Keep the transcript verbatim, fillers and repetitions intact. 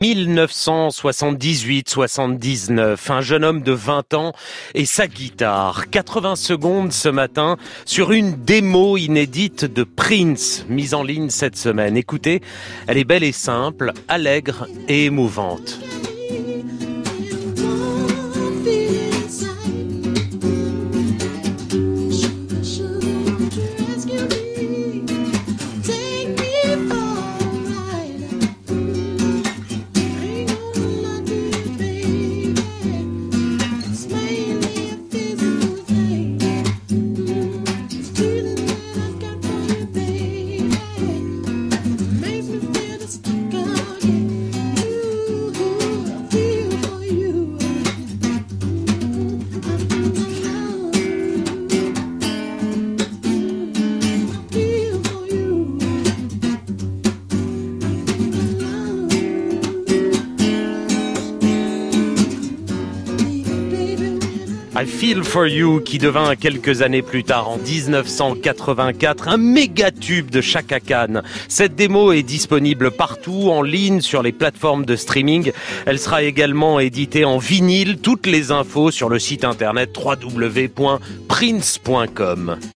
mille neuf cent soixante-dix-huit soixante-dix-neuf, un jeune homme de vingt ans et sa guitare. quatre-vingts secondes ce matin sur une démo inédite de Prince, mise en ligne cette semaine. Écoutez, elle est belle et simple, allègre et émouvante. I Feel For You, qui devint quelques années plus tard, en dix-neuf cent quatre-vingt-quatre, un méga tube de Chaka Khan. Cette démo est disponible partout, en ligne, sur les plateformes de streaming. Elle sera également éditée en vinyle. Toutes les infos sur le site internet w w w point prince point com.